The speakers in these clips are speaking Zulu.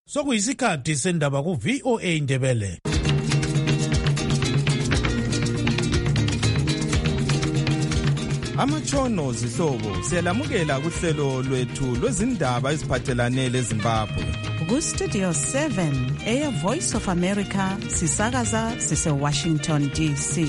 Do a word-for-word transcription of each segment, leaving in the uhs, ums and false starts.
Sokuyisikhathi sendaba ku V O A Ndebele. Amatshono zihlobo siyalamukela kuhlelo lwethu lwezindaba eziphathelane leZimbabwe. Ku Studio seven Air Voice of America sisakaza sise Washington D C.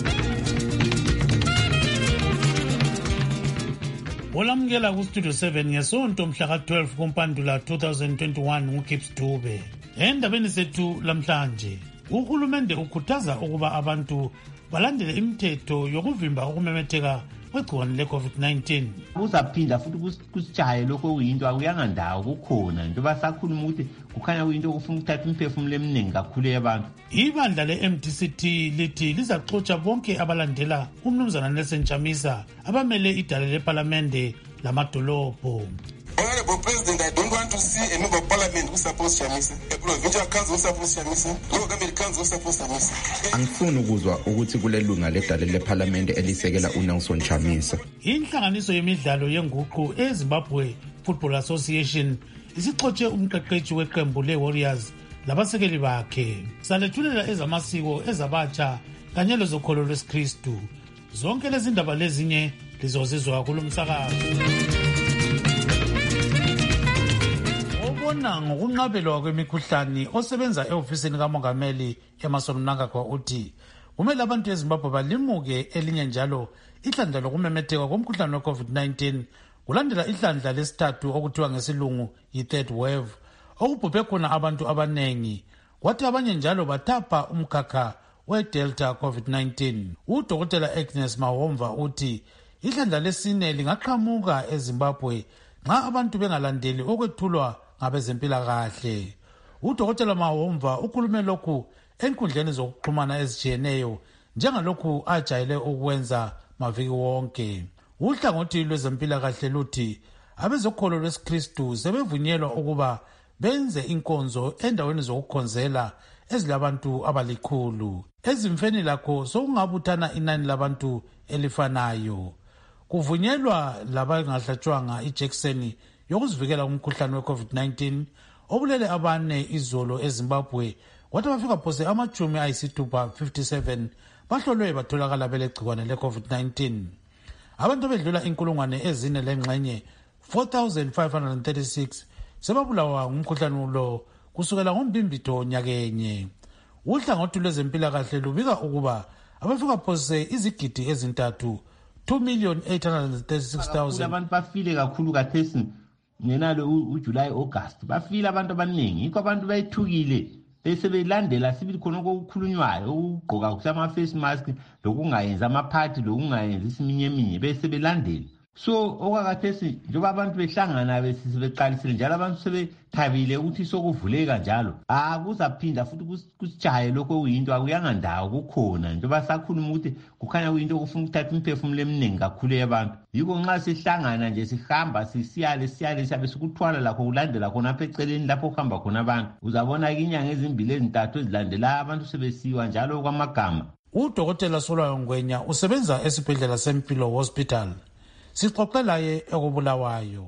Olamukela ku Studio seven ngesonto mhla ka twelve kuMpandula twenty twenty-one nguKips Dube. Endabeni sethu lamhlanje, uhulumende ukhuthaza ukuba abantu balandele imithetho yokuvimba ukumemetheka kwegciwane le-COVID nineteen. Kuzaphinda futhi kusijaye lokho kuyinto akuyanga ndawo kukhona nje basakhuluma ukuthi kukhanya kuyinto okufuna ukuthatha imphefumulo eminingi kakhulu yabantu. Ibandla le-M D C T lithi lizaxotsha bonke abalandela umnumzana Nelson Chamisa abamele idale leParlamente lamadolobho. Honorable President, I don't want to see a member of parliament who supports Chamisa, a provincial council who supports Chamisa, local government council who supports Chamisa. Angifuni ukuzwa ukuthi kulelunga ledale leParlamente elisekela uNelson Chamisa. Inhlanganiso yemidlalo yenguqu eZimbabwe Football Association isixotshe umqeqeshi weqembu leWarriors labasekeli bakhe. Salethulela ezamasiko ezabatsha kanye lezokholo lwesikristu. Zonke lezi ndaba lezinye lizozizwa kulomsakazo. Obona ngokunqabelwa kwemikhuhlane osebenza eofisini kaMongameli eMason Mnangagwa uthi kumele abantu eZimbabwe balimuke elinye njalo ihlandla lokumemetheka komkhuhlane we-COVID nineteen kulandela ihlandla lesithathu okuthiwa ngesilungu yi-third wave okubhubhe khona abantu abanengi, kwathi abanye njalo bathapha umkhakha we-Delta COVID nineteen. Udokotela Agnes Mahomva uthi ihlandla lesine lingaqhamuka eZimbabwe nxa abantu bengalandeli okwethulwa ngabezempilakahle. Udokotela Mahomva ukhulume lokhu enkundleni zokuxhumana ezijiyeneyo njengalokhu ajayele ukwenza maviki wonke. Uhlangothi lwezempilakahle luthi abezokholo lwesikristu sebevunyelwa ukuba benze inkonzo endaweni zokukhonzela ezilabantu abalikhulu. Ezimfeni lakho sokungabuthana inani labantu elifanayo. Kuvunyelwa labangahlatshwanga ijekiseni yokuzivikela kumkhuhlane we-COVID nineteen obulele abane izolo eZimbabwe, kwathi bafika phose amachumi ayisithupha fifty-seven bahlolwe batholakala belegciwane le-COVID nineteen. Abantu bedlula inkulungwane ezine lengxenye four thousand five hundred thirty-six sebabulawa ngumkhuhlane lo kusukela ngoMbimbitho nyakenye. Uhlangothi lwezempilakahle lubika ukuba abafika phose izigidi ezintathu two million eight hundred thirty-six thousand abantu bafile kakhulu kathesi ngenalo uJuly August bafile abantu abaningi, yikho abantu bayithukile bese belandela sibili khona okukhulunywayo ukugqoka kusama face mask lokungayenza amaphathi lokungayenza isiminye eminye bese belandela. So okwakathesi njengoba abantu behlangana besibeqalisile njalo abantu sebethabile ukuthi sokuvuleka njalo akuzaphinda futhi kusijaye lokho kuyinto akuyanga ndawo kukhona njengoba basakhuluma ukuthi kukhanya kuyinto okufuna ukuthatha imphefumulo eminingi kakhulu yabantu. Yiko nxa sihlangana nje sihamba sisiyale siyale siyabe sikuthwala lakho kulandela khona apha eceleni lapho kuhamba khona abantu uzabona inyanga ezimbili ezintathu ezilandela abantu sebesiwa njalo kwamagama. Udokotela Solwayo Ngwenya usebenza esibhedlela seMpilo Hospital. Sixoxela ye ekubulawayo.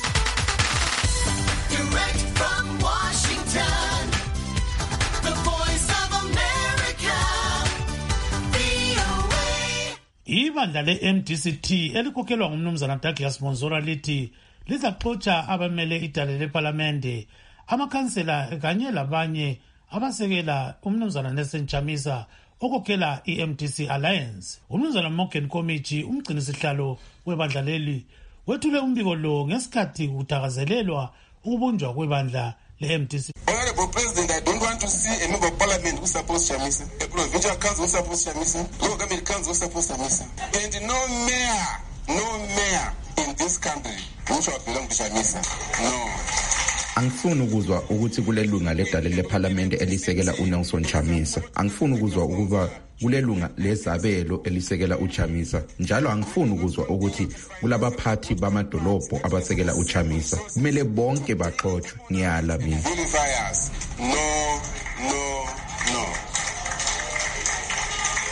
Direct from Washington, the voice of America, V O A. Ibandla le-M D C T elikhokhelwa ngumnumzana Douglas Monzora lithi lizaxotsha abamele idale leParlamente, amakhansela kanye labanye abasekela umnumzana Nelson Chamisa okhokhela i-M D C Alliance. Umnumzana Morgan Committee umgcini sihlalo webandla leli wethule umbiko lo ngesikhathi kuthakazelelwa ukubunjwa kwebandla le-M D C. Honorable President, I don't want to see a member of parliament who supports Chamisa, a provincial council who supports Chamisa, local government council who supports Chamisa, and no mayor, no mayor in this country who shall belong to Chamisa. No. Angifuni ukuzwa ukuthi kulelunga ledale leParlamente elisekela uNelson Chamisa. Angifuni ukuzwa ukuba kulelunga lezabelo elisekela uChamisa. Njalo angifuni ukuzwa ukuthi kulabaphathi bamadolobho abasekela uChamisa. Kumele bonke baxoxwe. Ngiyala mina. Vilifiers. No, no, no.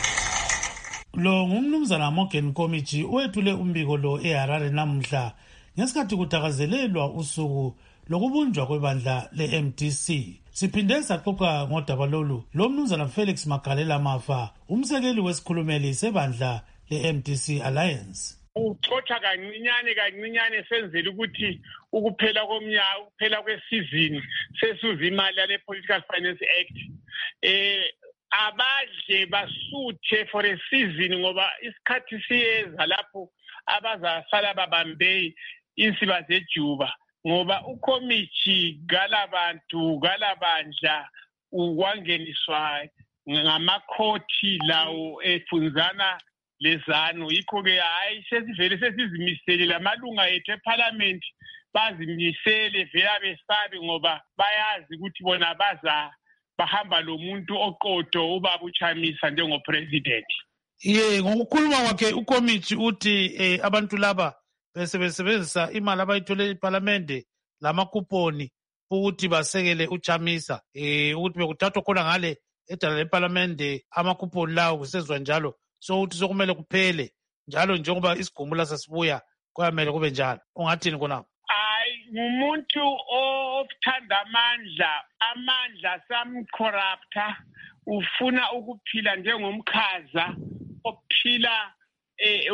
Lo ngumnumzana Morgan Committee wethule umbiko lo eHarare namhla ngesikhathi kuthakazelelwa usuku lokubunjwa kwebandla le-M D C. Siphinde saxoxa ngodaba lolu lo mnumzana Felix Magalela Mafa, umsekeli wesikhulumeli sebandla le-M D C Alliance. Uxoxa kancinyane kancinyane senzela ukuthi ukuphela komnyaka ukuphela kwesizini sesuza imali yale Political Finance Act eh abadle basuthe for a season ngoba isikhathi siyeza lapho abazasala babambe insiba zejuba ngoba ukomithi galabantu galabandla ukwangeniswa ngamakhoti lawo efunzana lezano. Yikho ke hayi sesivele sesizimisele lamalunga ethu eParliament bazimisele vela besabe ngoba bayazi ukuthi bona baza bahamba lo muntu oqodo ubaba uChamisa njengopresident. Ye ngokukhuluma kwakhe ukomithi uthi eh, abantu laba bese besebenzisa imali abayithole eParliament lamakuponi ukuthi basekele uChamisa eh ukuthi bekuthathwa khona ngale edala leParliament amakuponi lawo kusezwa njalo so uthi sokumele kuphele njalo njengoba isigumula sasibuya kwamele kube njalo. Ungathini khona? Hayi ngumuntu othanda amandla amandla samcorrupta ufuna ukuphila njengomkhaza ophila eh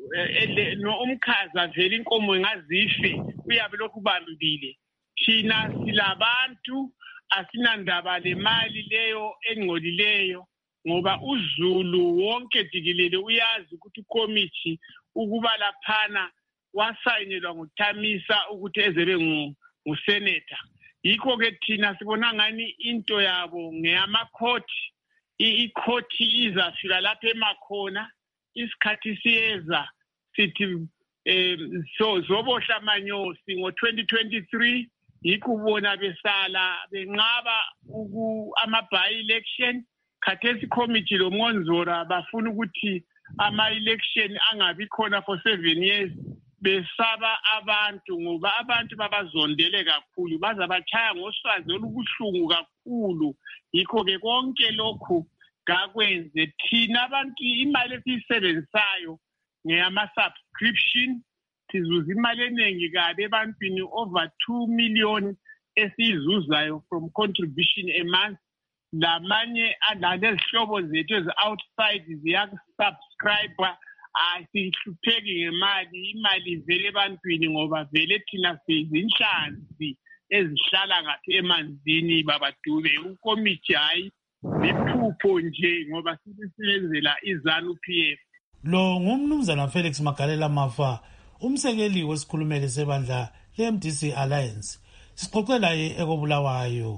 no umkhaza vele inkomo engazife uyabe lokhu bambile. Thina silabantu asinandaba lemali leyo engcolileyo ngoba uZulu wonke jikelele uyazi ukuthi ukomithi ukuba laphana wasayinelwa nguThamisa ukuthi ezebe ngusenator. Yikho ke thina sibona ngani into yabo ngeyamakhoti ikhoti izafika lapha emakhona isikhathi siyeza sithi eh so zobohla amanyosi ngo twenty twenty-three yikho ubona besala benqaba uku ama by election khathesi committee lo Monzora bafuna ukuthi ama election angabi khona for seven years besaba abantu ngoba abantu babazondele kakhulu bazabachaya ngoswazi olubuhlungu kakhulu. Yikho ke konke lokhu gakwenze thina abantu imali esisebenzayo ngeyama subscription sizuza imali eningi kabe ebantwini over two million esizuzayo from contribution a month. Lamanye alezihlobo zethu ezi outside ziyakusubscribe asihlupheki ngemali imali vele ebantwini ngoba vele thina sizinhlanzi ezihlala ngathi emanzini babadube ukomithi hayi liphupho nje ngoba sisebenzela izanu P F. Lo ngumnumzana Felix Magalela Mafa, umsekeli wesikhulumeli sebandla le-M D C Alliance. Sixoxela ye ekobulawayo.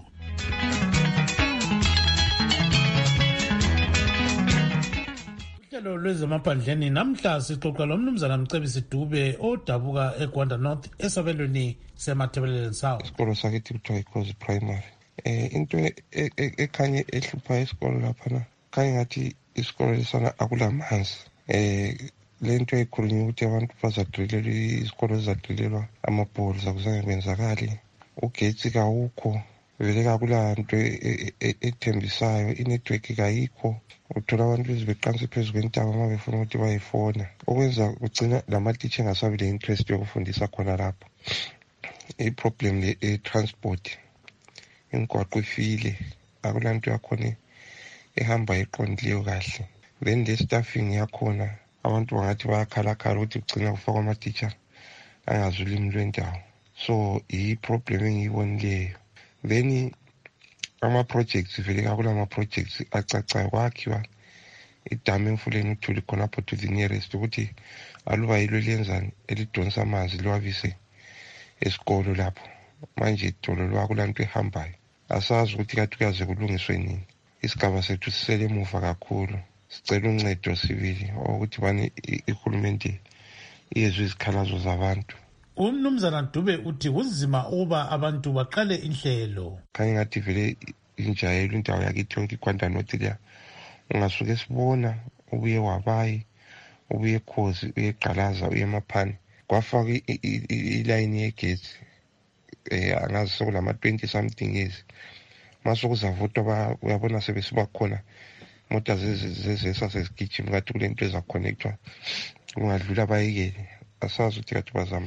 Uhlelo lwezemaphandleni namhla sixoxa lo mnumzana Mcebisi Dube odabuka eGwanda North esabelweni semathebeleleni South. Isikolo sakithi kuthiwa iCross Primary. Eh into ekhanye ehlupha isikolo lapha na khanye ngathi isikolo lesana akulamanzi. Eh lento ekhulunywa ukuthi abantu bazadrilelwa isikolo zizadrilelwa amabholo zakuzange kwenzakali. Ugetsi kawukho vele kakulanto ethembisayo inetwork kayikho. Uthola abantu bezibeqanisa phezulu kwentaba uma befuna ukuthi bayifona okwenza ugcina lamatitsha engasabi le interest yokufundisa khona lapho. I-problem le-transport imigwaqo ifile akulanto yakhona ehamba iqondileyo kahle. Then le staffing yakhona abantu bangathi bayakhalakhala ukuthi ugcina kufakwa amatitsha angazi ulimi lwendawo. So i-problem engiyibonileyo. Then ama-projects vele kakula ama-projects acacayo kwakhiwa idamu emfuleni uthuli khonapho to the nearest ukuthi aluba yilo lenzani elidonsa amanzi liwabise esikolo lapho. Manje idolo lwakulanto ehambayo asazi ukuthi kathi kuyaze kulungiswe nini. Isigaba sethu sisele emuva kakhulu. Sicela uncedo sibili ukuthi bani ihulumende iyezwe izikhalazo zabantu. Umnumzana Dube uthi kunzima ukuba abantu baqale inhlelo. Khanye ngathi vele injayelo indawo yakithi yonke iGwanda North leya ungasuke sibona ubuye wabayi ubuye Khosi uye Gqalaza uye Maphani kwafaka iline yegesi eh angazi sokulama twenty something years masokuzavotwa uyabona sebesiba khona mota zezesa sezigijima ngathi kulento ezakonnectwa kungadlula bayike asazi ukuthi kathi bazama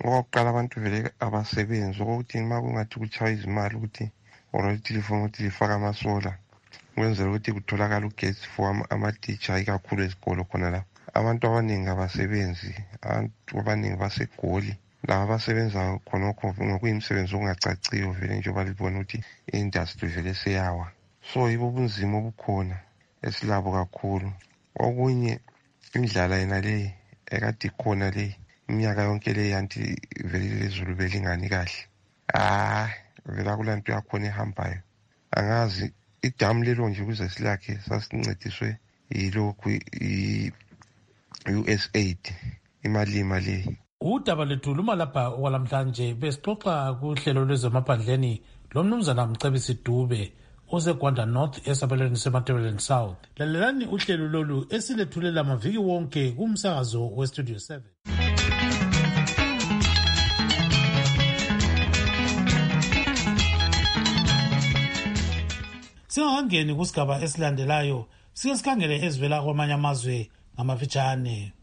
ngokuqala abantu vele abasebenzi ukuthi uma kungathi kuchawa izimali ukuthi already lifuna ukuthi lifaka amasola kwenzela ukuthi kutholakala ugesi for amatitsha ikakhulu esikolo khona lapho. Abantu abaningi abasebenzi, abantu abaningi basegoli laba abasebenza khonokho ngokuyimisebenzi ongacaciyo vele njengoba libona ukuthi i-industry vele seyawa. So yibo ubunzima obukhona esilabo kakhulu. Okunye indlala yena le ekade ikhona le iminyaka yonke le yanti vele lezulu belingani kahle. Ah vele kulanto yakhona ehambayo. Angazi idamu lelo nje kuze silakhe sasincediswe yilokhu i-U S A I D imali imali. Udaba lethu luma lapha okwalamhlanje besixoxa kuhlelo lwezemaphandleni lomnumzana Mcebisi Dube oseGwanda North esabelweni seMatebeleni South. Lalelani uhlelo lolu esilethulela amaviki wonke kumsakazo weStudio seven. Singakangeni kusigaba esilandelayo sike sikhangele ezivela kwamanye amazwe ngamafitshane.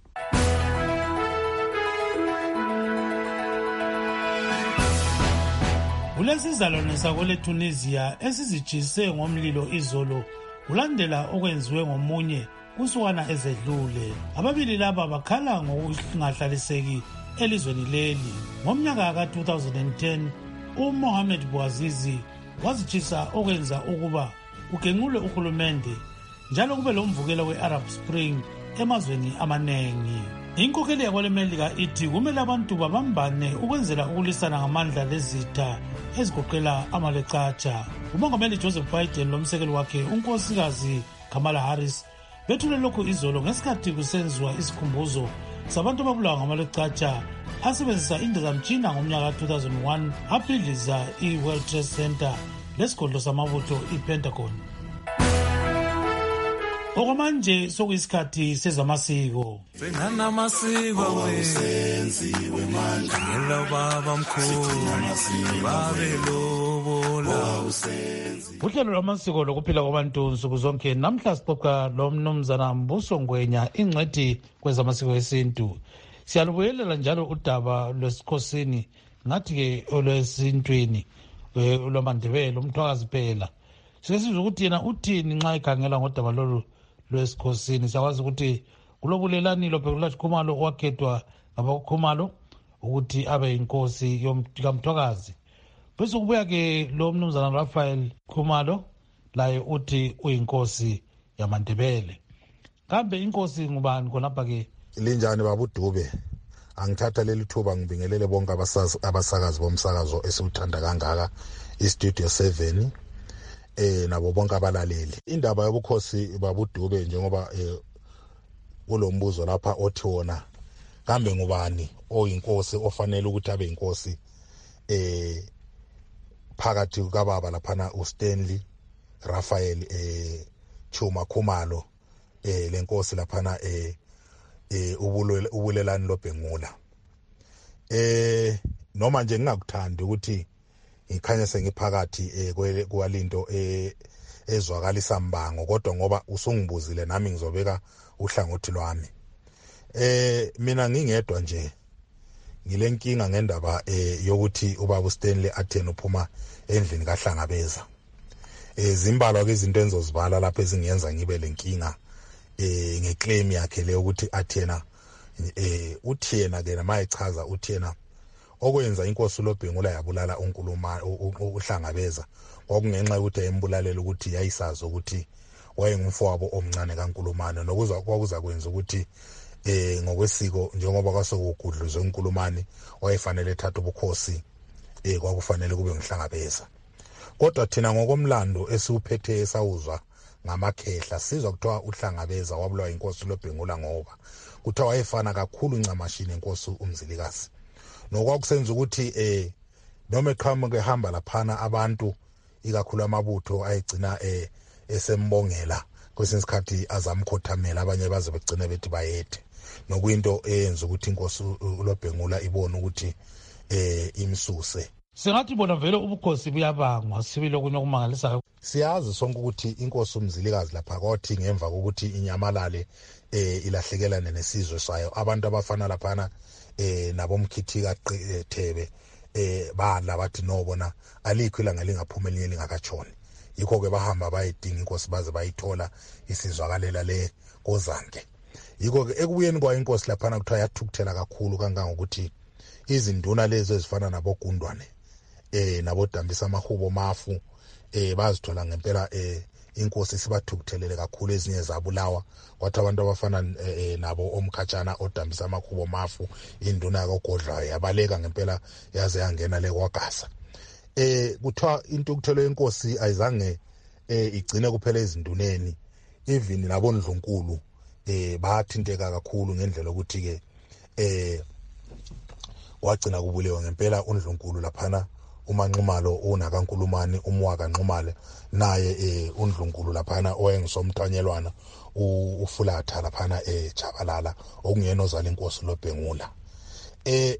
Kulesizalwane sakwele Tunisia esizijise ngomlilo izolo kulandela okwenziwe ngomunye kusukana ezedlule. Ababili laba bakhala ngokungahlaliseki elizweni leli. Ngomnyaka ka two thousand ten uMohamed Bouazizi wazijisa okwenza ukuba kugenqulwe uhulumende njalo kube lomvukelo we-Arab Spring emazweni amanengi. Inkokheli yakwele Melika ithi kumele abantu babambane ukwenzela ukulisana ngamandla lezitha ezigoqela amalecatsha. Umongameli Joseph Biden lomsekeli wakhe unkosikazi Kamala Harris bethule lokhu izolo ngesikhathi kusenziwa isikhumbuzo sabantu ababulawa ngamalecatsha asebenzisa indizamtshina ngomnyaka two thousand one abhidliza i-World Trade Center lesigodlo samabutho i-Pentagon. Okwamanje sokuyisikhathi sezamasiko. Senana masiko wenziwe manje ngelo baba mkhulu babe lobola usenzi. Uhlelo lwamasiko lokuphila kwabantu nsuku zonke namhla sixoxa lo mnumzana Mbuso Ngwenya ingcwethi kwezamasiko esintu. Siyalubuyelela njalo udaba lwesikhosini ngathi ke olwesintwini lwamandebele umthwakazi phela. Sesizwe ukuthi yena uthini nxa ekhangela ngodaba lolu lwesikhosini. Siyakwazi ukuthi kulobulelani loPhekula Khumalo owakhethwa ngabaKhumalo ukuthi abe inkosi kamthwakazi. Bese kubuya ke lo mnumzana Raphael Khumalo laye uthi uyinkosi yamandebele. Kambe inkosi ngubani khonapha ke? Linjani babuDube? Angithatha leli thuba ngibingelele bonke abasakazi bomsakazo esiwuthanda kangaka iStudio seven eh nabo bonke abalaleli. Indaba yobukhosi babuDube njengoba eh kulombuzo lapha othi wona kambe ngubani oyinkosi ofanele ukuthi abe inkosi eh phakathi kukaBaba laphana uStanley Raphael eh Chuma Khumalo eh lenkosi laphana eh eh ubulelani loBhengula. Eh noma nje ngingakuthandi ukuthi ngikhanya sengiphakathi eh kwalinto eh ezwakalisa mbango kodwa ngoba usungibuzile nami ngizobeka uhlangothi lwami. Eh mina ngingedwa nje ngilenkinga ngendaba eh yokuthi ubaba uStanley athena uphuma endlini kaHlangabeza. Eh zimbalwa ke izinto enzozibala lapha ezingenza ngibe lenkinga eh ngeclaim yakhe le ukuthi athena eh uthena ke namayichaza uthena okwenza inkosi loBhengula yabulala uNkulumane uHlangabeza ngokungenxa ukuthi ayembulalela ukuthi yayisazi ukuthi wayengumfowabo omncane kaNkulumane nokuzwa kwakuza kwenza ukuthi eh ngokwesiko njengoba kwasokugudluzwe uNkulumane wayefanele ethatha ubukhosi eh kwakufanele kube ngihlangabeza. Kodwa thina ngokomlando esiuphethe esawuzwa ngamakhehla sizwa kuthiwa uHlangabeza wabulawa inkosi loBhengula ngoba kuthiwa wayefana kakhulu ncamashini inkosi uMzilikazi. Nokwakusenza ukuthi eh noma eqhamuke ehamba laphana abantu ikakhulu amabutho ayigcina eh esembongela kwesinye isikhathi azamkhothamela abanye baze begcine bethi bayethe nokuyinto eyenza ukuthi inkosi uLoBhengula ibone ukuthi eh imsuse. Singathi bona vele ubukhosi buyabangwa sibile okunye okumangalisayo. Siyazi sonke ukuthi inkosi uMzilikazi lapha kwathi ngemva kokuthi inyamalale eh ilahlekelane nesizwe sayo abantu abafana laphana eh nabomkhithika Thebe eh badla bathi no bona alikho ilanga lingaphuma elinye lingakatshoni. Yikho ke bahamba bayidinga inkosi baze bayithola isizwakalela le kozanke. Yikho ke ekubuyeni kwa inkosi laphana kuthiwa yathukuthela kakhulu kangangokuthi izinduna lezo ezifana nabogundwane eh nabodambisa amahubo mafu eh bazithola ngempela eh inkosi sibathukuthelele kakhulu ezinye zabulawa kwathi abantu abafana eh, nabo omkhatshana odambisa amahubo mafu induna kaGodla yabaleka ngempela yaze yangena le kwaGasa. Eh kuthiwa intukuthelo yenkosi ayizange eh igcine kuphela ezinduneni, even nabondlunkulu eh bathinteka kakhulu ngendlela ukuthi ke eh wagcina kubulewe ngempela uNdlunkulu laphana uManxumalo unakaNkulumane umwaka Nxumalo naye eh uNdlunkulu laphana oyengisomthanyelwana uFulatha laphana eh Jabalala okungena ozala inkosi loBhengula. Eh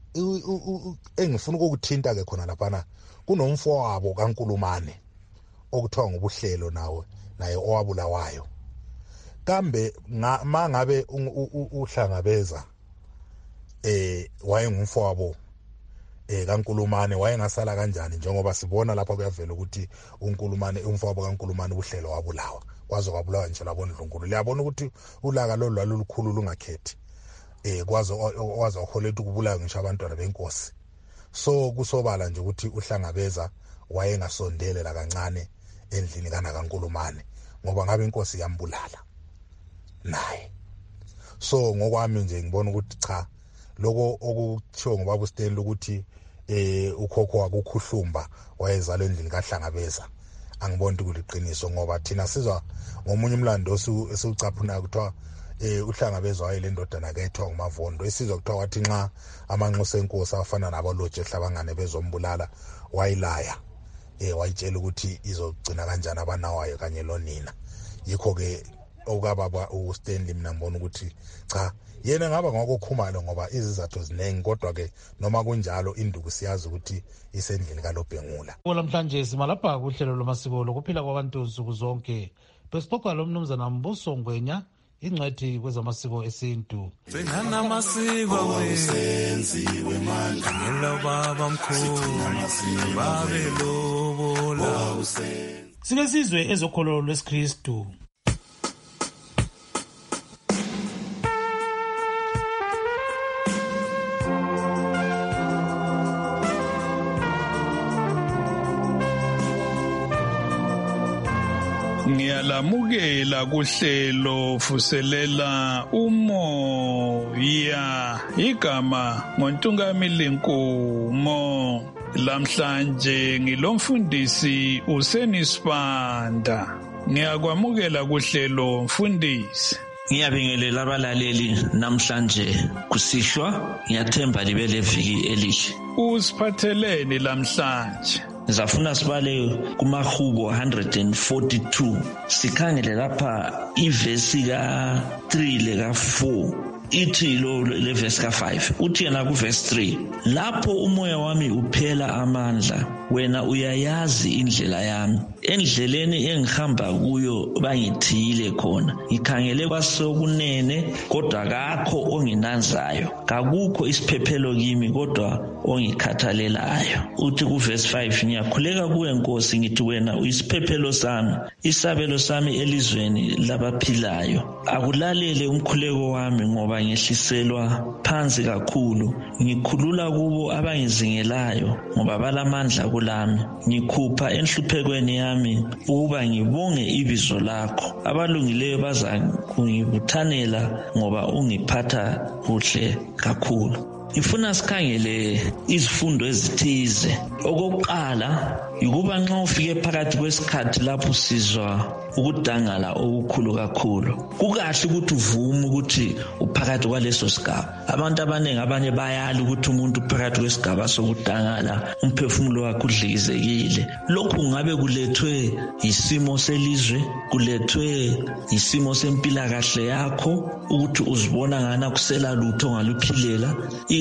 engifuna ukukuthinta ke khona laphana kunomfowabo kaNkulumane okuthiwa ngobuhlelo nawe naye owabulawayo. Kambe mangabe uhlangabeza eh wayengumfowabo eh kaNkulumane wayengasala kanjani njengoba sibona lapha kuyavela ukuthi uNkulumane umfowabo kaNkulumane ubuhlelo wabulawa kwaze kwabulawa nje labondlunkulu. Liyabona ukuthi ulaka lo lwalulukhulu lungakhethi eh kwaze waze waholetha ukubulawa ngisho abantwana benkosi. So kusobala nje ukuthi uhlangabeza wayengasondele la kancane endlini kana kaNkulumane ngoba ngabe inkosi yambulala naye. So ngokwami nje ngibona ukuthi cha lokho okuthiwa ngobaba uSteli ukuthi eh ukhokho wakukhuhlumba wayezalwe endlini kaHlangabeza angiboni ukuthi kuliqiniso ngoba thina sizwa ngomunye umlando esiucaphuna kuthiwa eh uHlangabeza wayele ndodana kayethiwa nguMavondo esizwa kuthiwa wathi nxa amanxusa enkosi afana nabaloje ehlabangane bezombulala wayilaya eh wayitshela ukuthi izogcina kanjani abanawayo kanye lonina. Yikho ke okababa uStanley mina ngibona ukuthi cha yena ngaba ngokukhumalo ngoba izizathu zinengi kodwa ke noma kunjalo induku siyazi ukuthi isendlini kaLobhengula. Namhlanje simalapha kuhlelo lomasiko lokuphila kwabantu nsuku zonke. Besixoxa lo mnumzana Mbuso Ngwenya ingcwethi kwezamasiko esintu. Sengana masiko wesenziwe manje ngelo baba mkhulu babe lobola. Sike sizwe ezokholo lweSkristu. Ngiyalamukela kuhlelo fuselela umoya igama ngoNtungamili Nkumo. Lamhlanje ngilomfundisi uSenisibanda. Ngiyakwamukela kuhlelo mfundisi. Ngiyabingelela abalaleli namhlanje kusihlwa ngiyathemba libe leviki elihle. Usiphatheleni lamhlanje? Zafuna sibale kumahubo one forty-two sikhangele lapha ivesi ka three le ka four ithi lo le verse ka five uthi yena ku verse three lapho umoya wami uphela amandla wena uyayazi indlela yami endleleni engihamba kuyo bangithile khona ngikhangele kwasokunene kodwa akakho onginanzayo kakukho isiphephelo kimi kodwa ongikhathalelayo. Uthi ku verse five ngiyakhuleka kuwe Nkosi ngithi wena uyisiphephelo sami isabelo sami elizweni labaphilayo akulalele umkhuleko wami ngoba ngehliselwa phansi kakhulu ngikhulula kubo abangizingelayo ngoba balamandla kulami ngikhupha enhluphekweni yami ukuba ngibonge ibizo lakho abalungileyo baza kungibuthanela ngoba ungiphatha kuhle kakhulu. Ifuna sikhangele izifundo ezithize. Okokuqala ukuba nxa ufike phakathi kwesikhathi lapho sizwa ukudangala okukhulu kakhulu kukahle ukuthi uvume ukuthi uphakathi kwaleso sigaba. Abantu abaningi abanye bayali ukuthi umuntu phakathi kwesigaba sokudangala umphefumulo wakhe udlikizekile. Lokhu ngabe kulethwe isimo selizwe, kulethwe isimo sempilakahle yakho ukuthi uzibona ngana kusela lutho ngaluphilela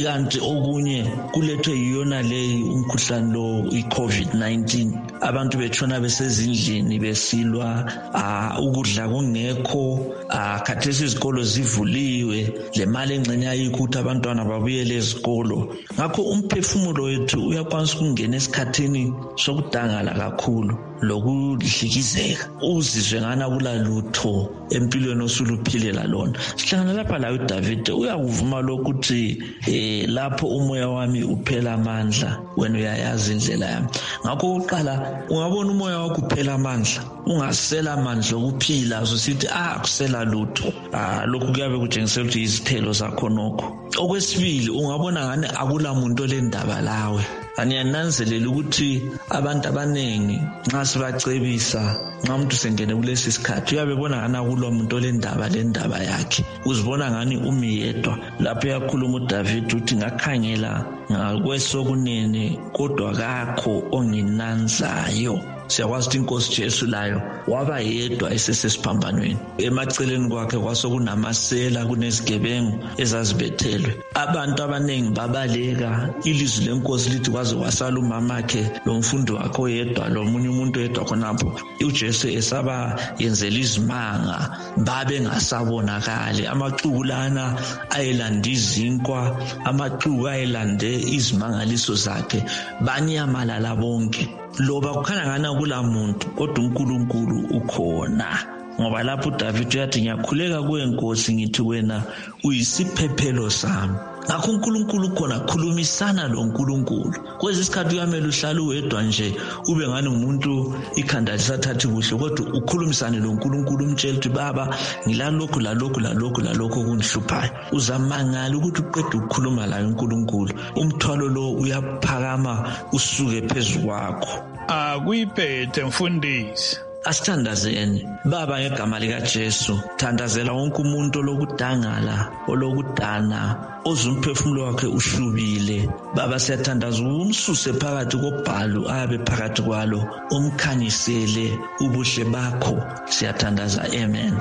ikanti okunye kulethwe yiyona leyi umkhuhlane lo i-covid nineteen, abantu betshona besezindlini besilwa, uh, ukudla kungekho, uh, khathesi izikolo zivuliwe, le mali engxenye ayikho ukuthi abantwana babuyele ezikolo. Ngakho umphefumulo wethu uyakwanisa ukungena esikhathini sokudangala kakhulu lokudlikizeka, uzizwe ngana kulalutho empilweni osuluphilela lona. Sihlangana lapha layo uDavid uyakuvuma lokuthi eh lapho umoya wami uphela amandla wena uyayazi indlela yami. Ngakho uqala ungabona umoya wakho uphela amandla, ungasela amandla okuphila, usithi ah kusela lutho, ah lokhu kuyabe kutshengisela ukuthi izithelo zakho nokho. Okwesibili ungabona ngane akula muntu olendaba lawe. Aniyananzelela ukuthi abantu abanengi nxa sibacebisa, nxa umuntu sengene kulesi sikhathi uyabe bona ngana kulo muntu olendaba lendaba yakhe, uzibona ngani umi yedwa. Lapho yakhuluma uDavid uthi ngakhangela ngakwesokunene kodwa kakho onginanzayo. Siyakwazi ukuthi inkosi Jesu layo waba yedwa esesesiphambanweni. Emaceleni kwakhe kwasokunamasela, kunezigebengu ezazibethelwe. Abantu abanengi babaleka, ilizwi lenkosi lithi kwaze kwasala umamakhe lo mfundi wakhe oyedwa, lo munye umuntu oyedwa khonapho. uJesu esaba yenzela izimanga, babe ngasabonakali. Amaxuku lana ayelanda izinkwa, amaxuku ayelande izimangaliso zakhe, banyamalala bonke. Loba kukhanya ngana kula muntu kodwa uNkulunkulu ukhona. Ngoba lapho uDavid uyathi ngiyakhuleka kuwe Nkosi, ngithi wena uyisiphephelo sami. Ngakho uNkulunkulu khona, khulumisana lo nkulunkulu. Kwezi isikhathi uyamela uhlala uwedwa nje ube ngani umuntu ikhanda lisathathi kuhle, kodwa ukhulumisane lo nkulunkulu, umtshela ukuthi baba ngilalokhu lalokhu lalokhu lalokhu okungihluphayo. Uzamangala ukuthi uqede ukukhuluma layo uNkulunkulu, umthwalo lo uyaphakama usuke phezulu kwakho. Akuyiphethe mfundisi. Asithandazeni baba ngegama lika Jesu, thandazela wonke umuntu olokudangala, olokudana, ozumphefumulo wakhe ushubile. Baba siyathandaza umsuse phakathi kobhalu ayabe phakathi kwalo, umkhanyisele ubuhle bakho. Siyathandaza, amen.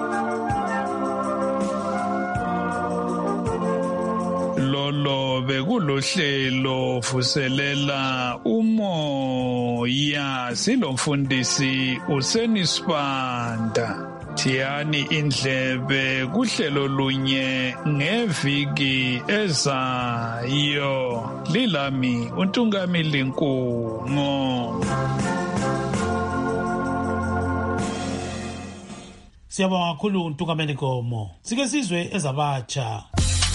Lolo bekulohlelo vuselela umoya, silomfundisi uSenisibanda. Thiyani indlebe kuhlelo lunye ngeviki ezayo. Lilami uNtungamili Nkungo. Siyabonga kakhulu uNtungameli Nkomo. Sike sizwe ezabatsha.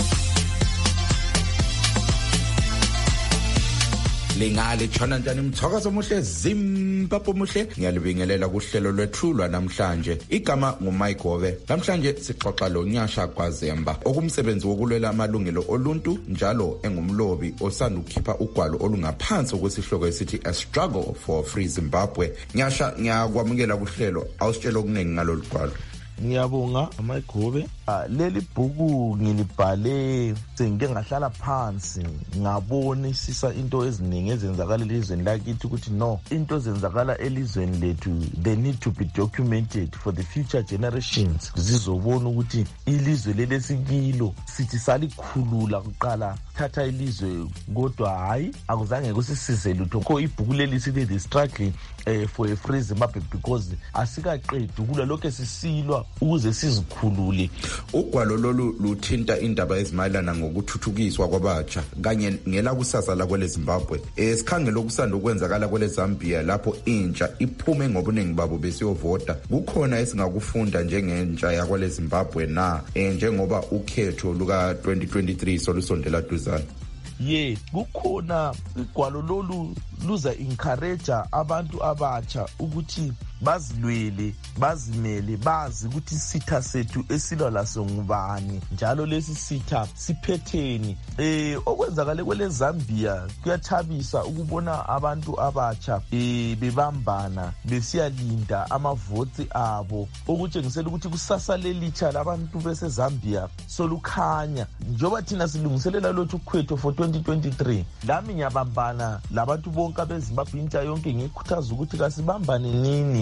Lingale tshona njani mthakazo omuhle, Zimbabwe muhle. Ngiyalibingelela kuhlelo lwethulwa namhlanje. Igama nguMike Gove. Namhlanje sixoxa lo Nyasha Kwazemba, okumsebenzi wokulwela amalungelo oluntu, njalo engumlobi osanda ukukhipha ugwalo olungaphansi okwesihloko esithi A Struggle for Free Zimbabwe. Nyasha, ngiyakwamukela kuhlelo. Awusitshela okuningi ngalolu gwalo. Ngiyabonga amayigobe. Leli bhuku ngilibhale sengike ngahlala phansi ngabonisisa into eziningi ezenzakala elizweni lakithi ukuthi no, into ezenzakala elizweni lethu they need to be documented for the future generations, zizobona ukuthi ilizwe lelesikilo sithi salikhulula kuqala thatha ilizwe kodwa hayi akuzange kusisize lutho. Kho ibhuku leli sithi the struggling uh, for a free Zimbabwe because asikaqedi ukula lokho sisilwa ukuze sizikhulule. Ugwalo lolu luthinta indaba ezimayelana ngokuthuthukiswa kwabatsha kanye ngela kusasa la kwele Zimbabwe. Esikhangela okusanda ukwenzakala kwele Zambia lapho intsha iphume ngobuningi babo besiyovota. Kukhona esingakufunda njengentsha yakwele Zimbabwe na njengoba ukhetho luka twenty twenty-three solusondela duzana. Ye, kukhona igwalo lolu luza encourage abantu abatsha ukuthi bazilwele, bazimele, bazi ukuthi isitha sethu esilwa laso ngubani, njalo lesi sitha siphetheni. Eh okwenzakala kwele Zambia kuyathabisa ukubona abantu abatsha eh bebambana besiyalinda amavoti abo, okutshengisela ukuthi kusasa lelitsha labantu bese Zambia solukhanya. Njoba thina silungiselela lothu kwetho for twenty twenty-three, lami ngiyabambana labantu bonke beZimbabwe intsha yonke, ngikhuthaza ukuthi kasibambane nini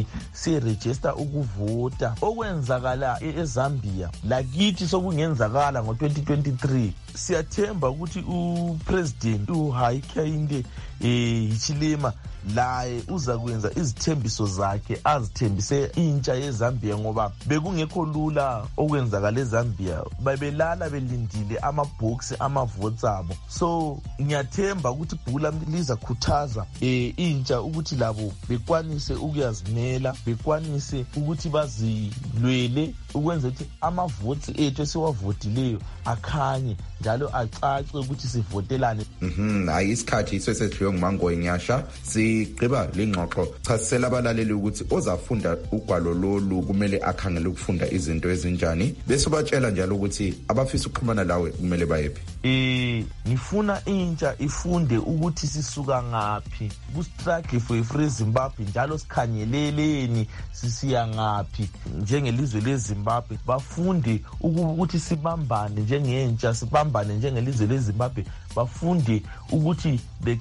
ukuthi siregister ukuvota. Okwenzakala eZambia lakithi sokungenzakala ngo twenty twenty-three. Siyathemba ukuthi upresident uHakainde eh Hichilema laye uza kwenza izithembiso zakhe azithembise intsha yeZambia ngoba bekungekho lula okwenzakala eZambia. Babelala belindile ama-box ama-votes abo. So ngiyathemba ukuthi ibhuku liza khuthaza eh intsha ukuthi labo bekwanise ukuyazimela, bekwanise ukuthi bazilwele ukwenza ukuthi ama-votes ethu esiwavotileyo akhanye njalo acace ukuthi sivotelane. Mhm, hayi isikhathi sesedliwe nguMangoyi Nyasha. Sigqiba lengxoxo, chasisela abalaleli ukuthi ozafunda ugwalo lolu kumele akhangele ukufunda izinto ezinjani, bese batshela njalo ukuthi abafisa ukuxhumana lawe kumele bayephi. Eh ngifuna intsha ifunde ukuthi sisuka ngapi ku struggle for a free Zimbabwe, njalo sikhanyeleleni sisiya ngapi njengelizwe leZimbabwe. Bafunde ukuthi sibambane njengentsha, sibambane njengelizwe leZimbabwe. Bafunde ukuthi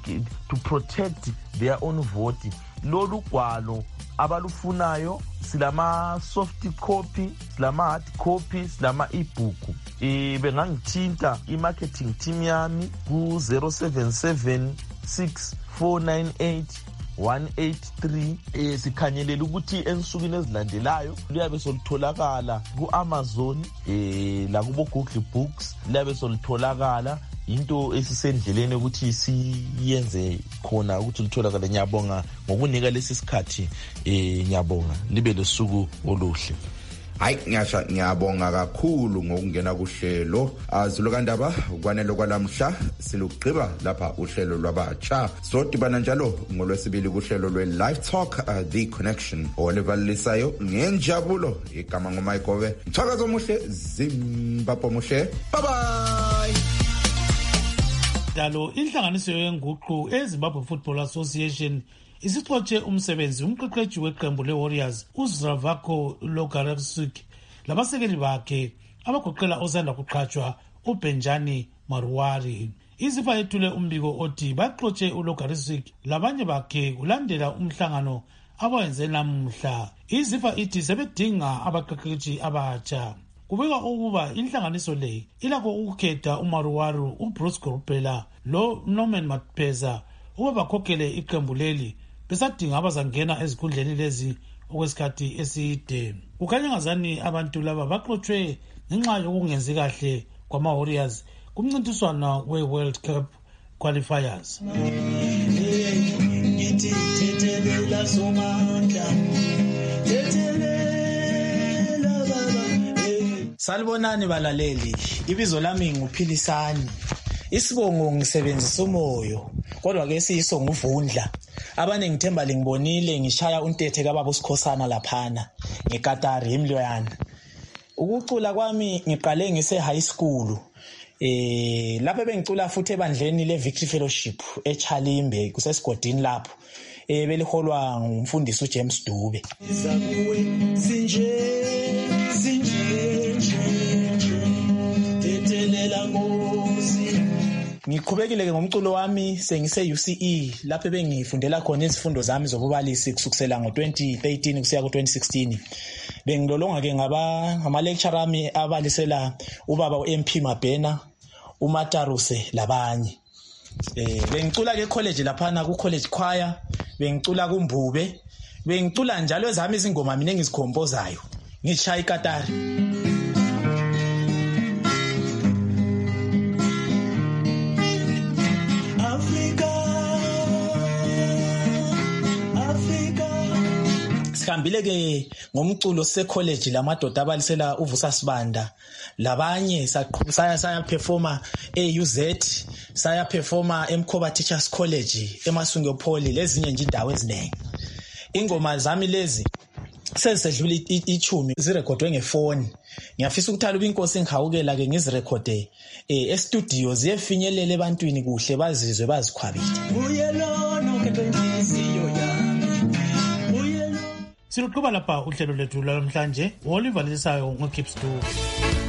to protect their own vote. Lolu gwalo abalufunayo silama soft copy, silama hard copy, silama ebook. Eh bengangithinta i-marketing team yami ku zero seven seven six four nine eight one eight three. Eh sikhanyelela ukuthi ensukwini ezilandelayo liyabe solitholakala ku-Amazon eh la kubo Google Books, liyabe solitholakala. Into esisendleleni ukuthi siyenze khona ukuthi litholakala. Ngiyabonga ngokunika lesi sikhathi eh ngiyabonga libe lesuku oluhle. Hayi Nyasha, ngiyabonga kakhulu ngokungena kuhlelo azulukandaba kwanele kwalamhla. Silugqiba lapha uhlelo lwabatsha, sodibana njalo ngolwesibili kuhlelo lwe-Live Talk uh, The Connection olivalisayo ngenjabulo. Igama nguMayigobe. Mthakazo omuhle, Zimbabwe muhle. Bye bye. Dalo inhlanganiso yenguqu eZimbabwe Football Association isixotshe umsebenzi umqeqeshi weqembu le-Warriors uZravako Logarevsuk labasekeli bakhe abagoqela osanda kuqhatshwa uBenjani Maruwari. Izifa yethule umbiko othi baxotshe uLogarevsuk labanye bakhe kulandela umhlangano abawenze namuhla. Izifa ithi sebedinga abaqeqeshi abatsha. Kubeka ukuba inhlanganiso le ilakho ukukhetha uMaruwaru, uBruce Gorubela lo Norman Mapeza ukuba bakhokhele iqembu leli besadinga abazangena ezikhundleni lezi okwesikhathi eside. Kukhanya ngazani abantu laba baxotshe ngenxa yokungenzi kahle kwama-Warriors kumncintiswano we-World Cup qualifiers. Salibonani balaleli, ibizo lami nguphilisani. Isibongo ngisebenzisa umoyo, kodwa ke siyiso nguvundla. Abane ngithemba lingibonile ngishaya untethe kababa uSikhosana laphana ngeKatari eMloyana. Ukucula kwami ngiqale ngise high school. Eh lapho bengicula futhi ebandleni leVictory Fellowship eChalimbe kusesigodini lapho. Eh beliholwa ngumfundisi uJames Dube. Izakuwe sinje sinje Ngiqhubekile ke ngomculo wami sengise U C E lapho bengifundela khona izifundo zami zobubalisi kusukela ngo twenty thirteen kusiya ku twenty sixteen. Bengilolonga ke ngaba ama lecturer ami abalisela ubaba uM P Mabhena, uMataruse labanye. Eh bengicula ke college laphana ku college choir, bengicula kuMbube, bengicula njalo ezami izingoma mina engizikhompozayo. Ngishaya iKatari. Sihambile ke ngomculo se-college lamadoda abalisela uVusa Sibanda labanye saya saya performa e-U Z, saya performa eMkhoba Teachers College eMasungo Pholi lezinye nje indawo eziningi. Ingoma zami lezi sezisedlula ichumi zirekhodwe ngefoni. Ngiyafisa ukuthala ubinkosi engihawukela ke ngizirekhode eh e-studio ziyefinyelela ebantwini kuhle bazizwe bazikhwabile. Uyelona ukethenisiyo ya Siluqhuba lapha uhlelo lethu lamhlanje olivalisayo ngoKipstu.